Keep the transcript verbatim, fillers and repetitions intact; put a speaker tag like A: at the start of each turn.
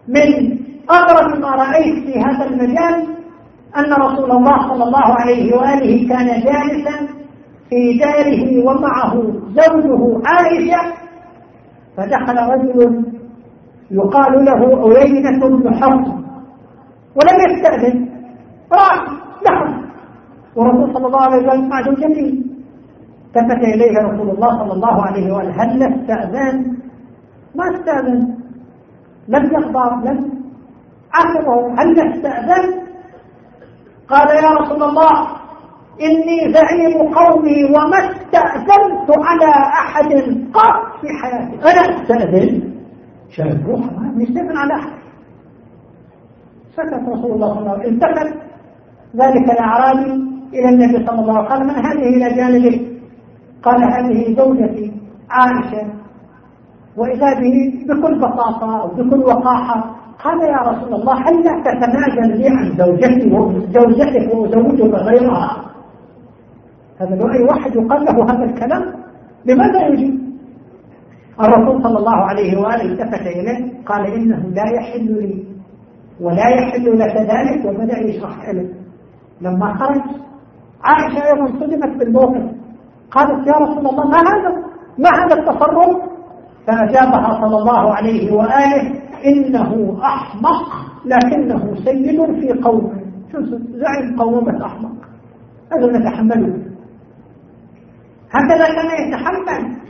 A: من أغرب ما رأيت في هذا المجال أن رسول الله صلى الله عليه وآله كان جالسا في داره ومعه زوجه عائشة، فدخل رجل يقال له عيينة بن حصن ولم يستأذن، راح دخل ورسول صلى الله عليه وسلم مع زوجته. التفت إليه رسول الله صلى الله عليه وآله: هل استأذن؟ ما استأذن، لم يخضع، لم عاتبه: هل استأذن؟ قال: يا رسول الله إني زعيم قومي وما استأذنت على أحد قط في حياتي. أنا استأذن؟ شايف روحه ما يستأذن على أحد. سكت رسول الله صلى الله عليه وسلم. التفت ذلك الأعرابي إلى النبي صلى الله عليه وسلم: من هذه إلى جانبه؟ قال: هذه زوجتي عائشة. وإذا به بكل بساطة أو بكل وقاحة قال: يا رسول الله هل لا تتنازل لي عن زوجتي وزوجتك وزوجك غيرها؟ هذا لو أي واحد يقال له هذا الكلام لماذا يجي؟ الرسول صلى الله عليه وآله التفت إليه قال: إنه لا يحل لي ولا يحل لك ذلك، وبدأ يشرح له. لما خرج عائشة أيضا صدمت بالموقف، قالت: يا رسول الله ما هذا؟ ما هذا التصرف؟ فأجابها صلى الله عليه وآله: إنه أحمق لكنه سيد في قومه. شو زعيم قومة أحمق، هذا نتحمله. هكذا كان يتحمل